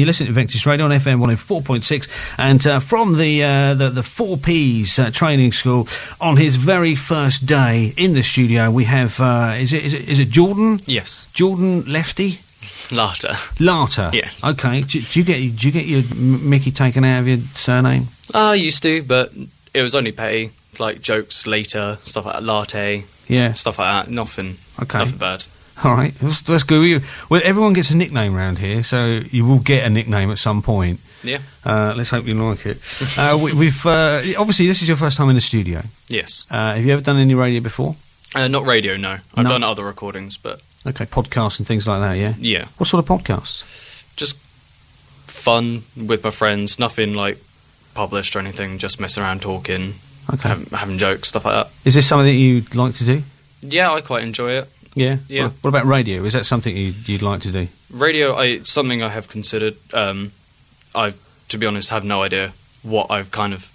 You listen to Vectis Radio on FM 104.6, and from the 4Ps training school, on his very first day in the studio, we have is it Jordan? Yes. Jordan Lefty? Larter. Yes. Okay. Do you get your Mickey taken out of your surname? I used to, but it was only petty, like jokes later, stuff like that, latte. Yeah. Stuff like that. Nothing. Okay. Nothing bad. All right, that's good. Well, everyone gets a nickname around here, so you will get a nickname at some point. Yeah. Let's hope you like it. We've obviously this is your first time in the studio. Yes. Have you ever done any radio before? Not radio, no. I've done other recordings, but okay, podcasts and things like that. Yeah. Yeah. What sort of podcasts? Just fun with my friends. Nothing like published or anything. Just messing around, talking, having jokes, stuff like that. Is this something that you'd like to do? Yeah, I quite enjoy it. Yeah? Yeah. What about radio? Is that something you'd like to do? Radio, it's something I have considered. I, to be honest, have no idea what I've kind of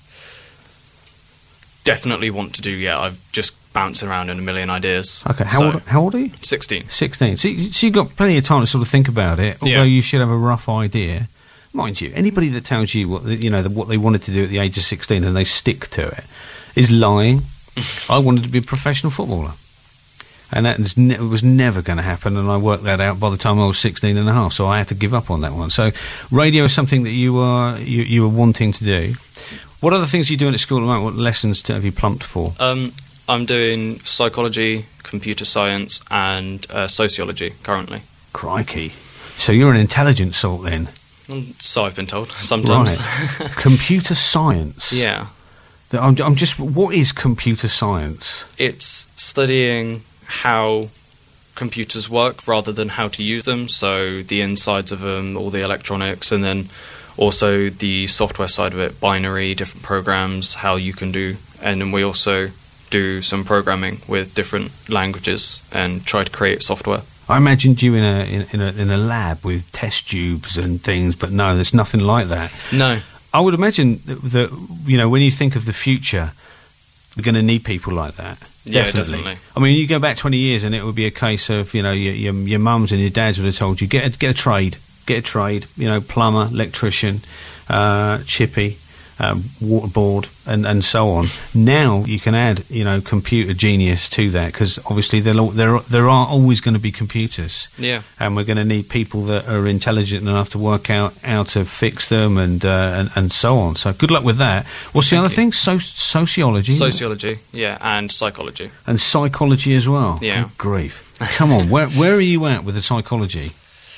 definitely want to do yet. I've just bounced around in a million ideas. Okay, how old are you? 16. 16. So you've got plenty of time to sort of think about it, although you should have a rough idea. Mind you, anybody that tells you what they wanted to do at the age of 16 and they stick to it is lying. I wanted to be a professional footballer. And that was never going to happen, and I worked that out by the time I was 16 and a half, so I had to give up on that one. So radio is something that you were wanting to do. What other things are you doing at school at the moment? What lessons have you plumped for? I'm doing psychology, computer science, and sociology currently. Crikey. So you're an intelligent sort then? So I've been told, sometimes. Right. Computer science? Yeah. I'm just... What is computer science? It's studying how computers work rather than how to use them, so the insides of them, all the electronics, and then also the software side of it, binary, different programs, how you can do, and then we also do some programming with different languages and try to create software. I imagined you in a lab with test tubes and things, but no, there's nothing like that. No. I would imagine that when you think of the future, we're going to need people like that. Yeah, definitely. I mean, you go back 20 years and it would be a case of, your mums and your dads would have told you, get a trade, plumber, electrician, chippy, waterboard, and so on. Now you can add, computer genius to that, because obviously there are always going to be computers. Yeah. And we're going to need people that are intelligent enough to work out how to fix them and so on. So good luck with that. What's the other thing? Sociology? Sociology, yeah, and psychology. And psychology as well? Yeah. Good grief. Come on, where are you at with the psychology?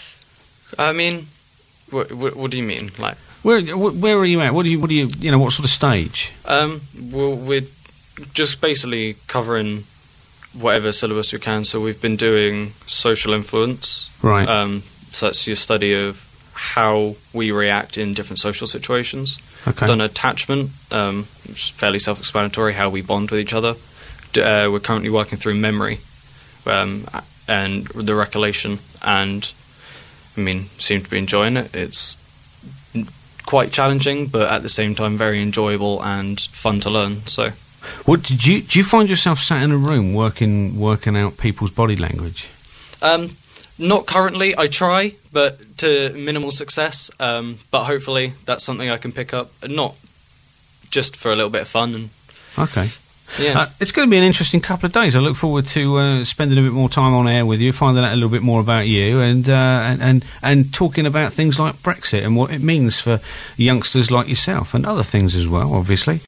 I mean, what do you mean? Like, where are you at? What sort of stage? Well, we're just basically covering whatever syllabus we can. So we've been doing social influence. Right. So that's your study of how we react in different social situations. Okay. Done attachment, which is fairly self-explanatory, how we bond with each other. We're currently working through memory and the recollection, and I mean, seem to be enjoying it. It's quite challenging, but at the same time very enjoyable and fun to learn. So, what do you find yourself sat in a room working out people's body language? Not currently. I try, but to minimal success. But hopefully that's something I can pick up, not just for a little bit of fun. Okay. Yeah. It's going to be an interesting couple of days. I look forward to spending a bit more time on air with you, finding out a little bit more about you, and talking about things like Brexit and what it means for youngsters like yourself, and other things as well, obviously.